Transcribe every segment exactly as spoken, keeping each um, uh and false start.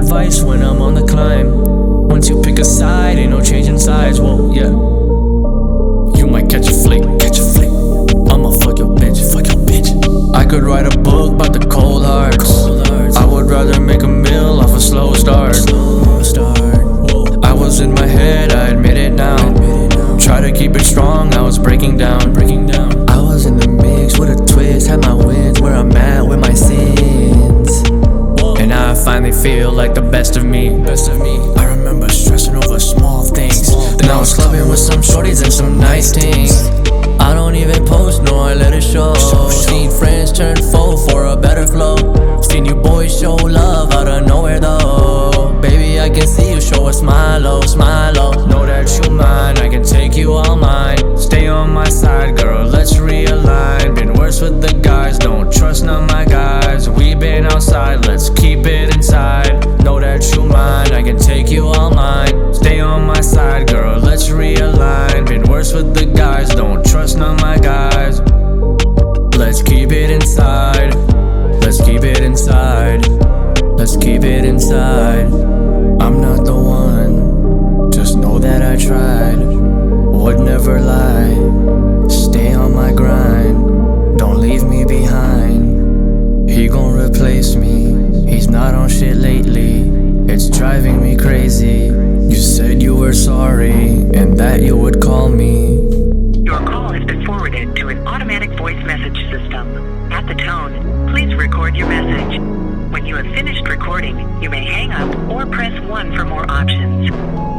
advice when I'm on the climb. Once you pick a side, ain't no changing sides. Whoa, yeah. You might catch a flick, catch a flick. I'ma fuck your bitch, fuck your bitch. I could write a book about the cold hearts. Cold hearts. I would rather make a meal off a slow start. Slow start. Whoa. I was in my head, I admit it now. Admit it now. Try to keep it strong, I was breaking down, breaking down. I was in the mix with a twist, had my wins, where I'm at with my sins. Whoa. And now I finally feel like the best of me, best of me. I remember stressing over small things. Small then I was clubbing with some shorties and some nice things. I don't even post, no, I let it show. Seen friends turn foe for a better flow. Seen you boys show love out of nowhere though. Baby, I can see you show a smile, oh, smile, oh. Know that you mine, I can take you all mine. Stay on my side, girl, let's realign. Been worse with the guys, don't trust none of my guys. We been outside, let's keep it inside. Know that you mine, I can take you all mine. Stay on my side, girl, let's realign. Been worse with the guys, don't trust none of my guys. Let's keep it inside. Let's keep it inside. Let's keep it inside. I'm not the one, just know that I tried. Would never lie. Stay on my grind. Don't leave me behind. He gon' replace me. He's not on shit lately. It's driving me crazy. You said you were sorry and that you would call me. Your call has been forwarded to an automatic voice message system. At the tone, please record your message. When you have finished recording, you may hang up or press one for more options.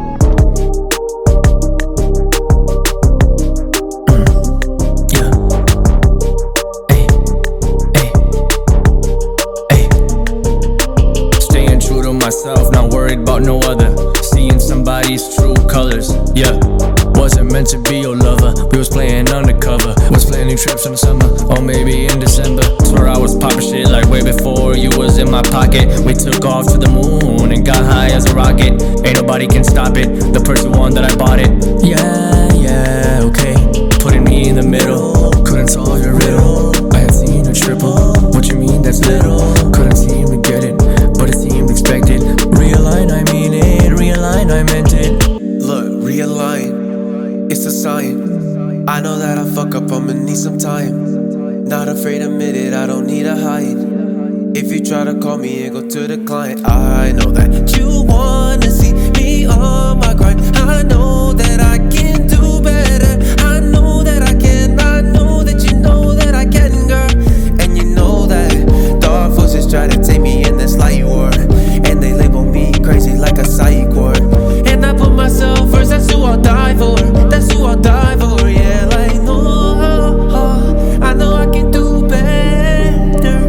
Yeah. Ay, ay, ay. Staying true to myself, not worried about no other. Seeing somebody's true colors, yeah. Wasn't meant to be your lover, we was playing undercover. Was planning trips in the summer, or maybe in December. Swear I was popping shit like way before you was in my pocket. We took off to the moon and got high as a rocket. Ain't nobody can stop it, the person one that I bought it. Yeah, yeah, okay, putting me in the middle. Couldn't solve your riddle, I had seen a triple. What you mean that's little? Couldn't seem to get it, but it seemed expected. Realign, I mean it, realign, I meant it. Look, realign, it's a sign. I know that I fuck up, I'ma need some time. Not afraid to admit it, I don't need to hide. If you try to call me and go to the client, I know that you wanna see me on my grind. I know that I can do better. I know that I can, I know that you know that I can, girl. And you know that dark forces try to take me in this light war, and they label me crazy like a psych ward. And I put myself first, that's who I'll die for. That's who I'll die for, yeah. Like, no, I know I can do better.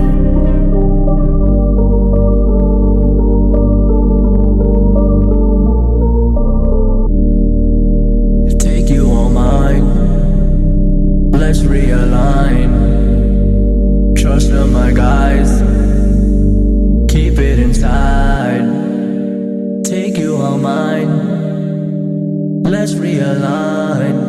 Take you on mine. Let's realign. Trust in my guys. Keep it inside. Take you on mine. Let's realign.